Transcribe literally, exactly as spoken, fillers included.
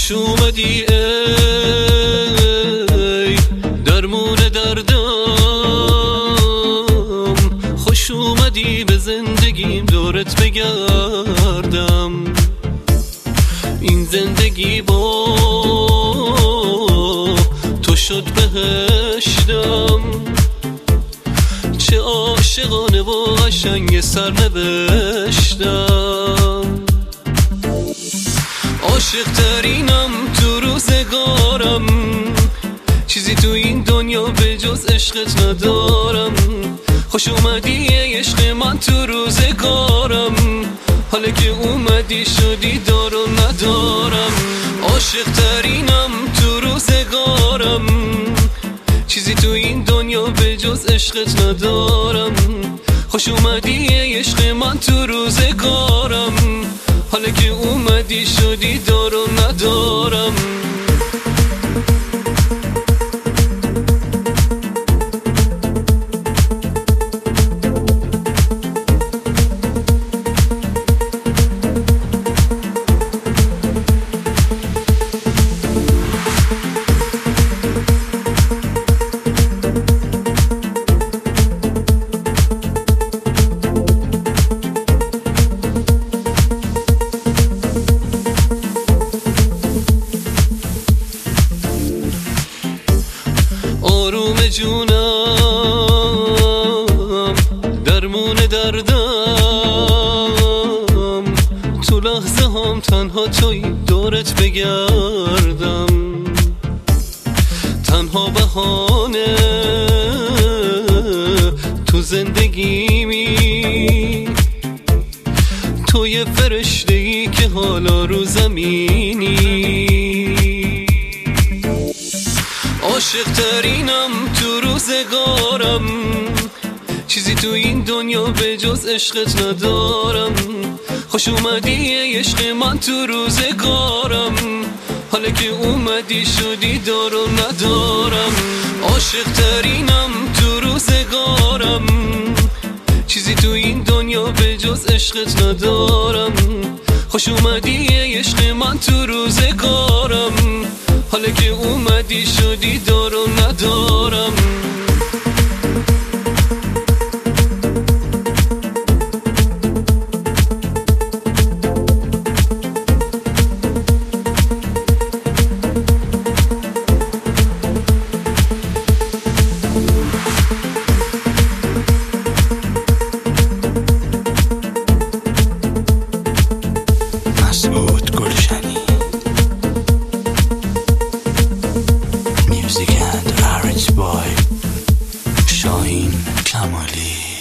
خوش اومدی ای درمون دردم، خوش اومدی به زندگیم دورت بگردم. این زندگی با تو شد بهشتم، چه عاشقانه و قشنگ سرنوشتم. عاشق ترینم تو روزگارم، چیزی تو این دنیا به جز عشقت ندارم. خوش اومدی ای عشق من تو روزگارم، حالا که اومدی شدی دار و ندارم. عاشق ترینم تو روزگارم، چیزی تو این دنیا به جز عشقت ندارم. خوش اومدی ای عشق من تو روزگارم، حالا که اومدی شدی دار و ندارم. آروم جونم درمون دردم، تو لحظه هم تنها توی دورت بگردم. تنها بهانه تو زندگیمی، تو یه فرشته‌ای که حالا رو زمینی. عاشق ترینم تو روزگارم، چیزی تو این دنیا به جز عشقت ندارم. خوش اومدی ای عشق من تو روزگارم، حالا که اومدی شدی دار و ندارم. عاشق ترینم تو روزگارم، چیزی تو این دنیا به جز عشقت ندارم. خوش اومدی ای عشق من تو روزگارم، حالا که اومدی شدی دار و ندارم. مسعود گلشنی Music and Arrange by شاهین کمالی.